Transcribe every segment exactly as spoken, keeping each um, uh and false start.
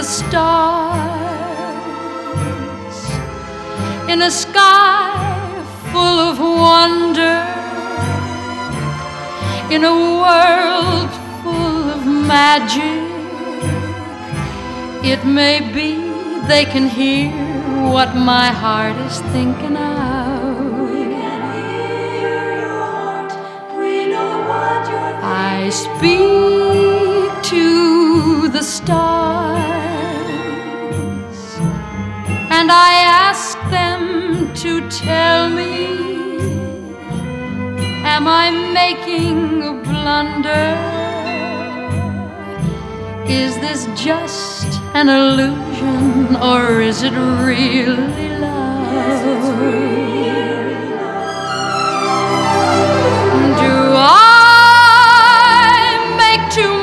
the stars in a sky full of wonder, in a world full of magic. It may be they can hear what my heart is thinking of. We can hear your heart, we know what you're thinking. I speak to the stars, and I ask them to tell me, am I making a blunder? Is this just an illusion, or is it really love? Do I make too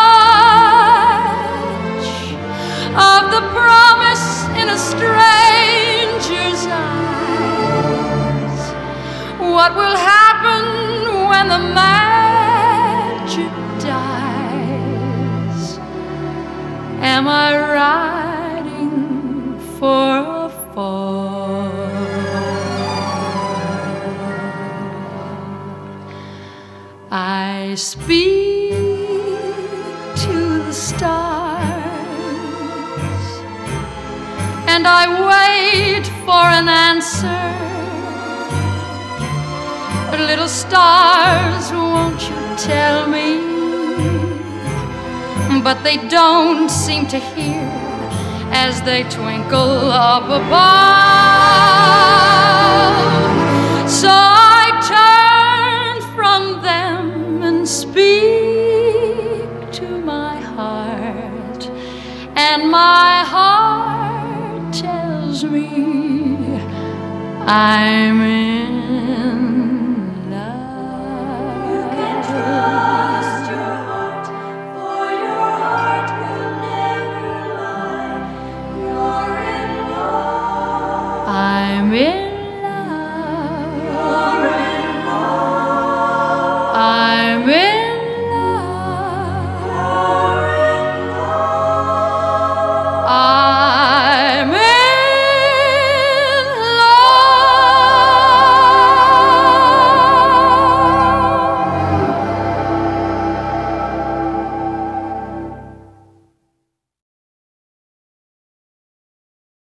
much of the promise in a stranger's eyes? What will happen when the magic dies? Am I riding for a fall? I speak to the stars, and I wait for an answer. Little stars, won't you tell me? But they don't seem to hear as they twinkle up above. So I turn from them and speak to my heart, and my heart tells me I'm in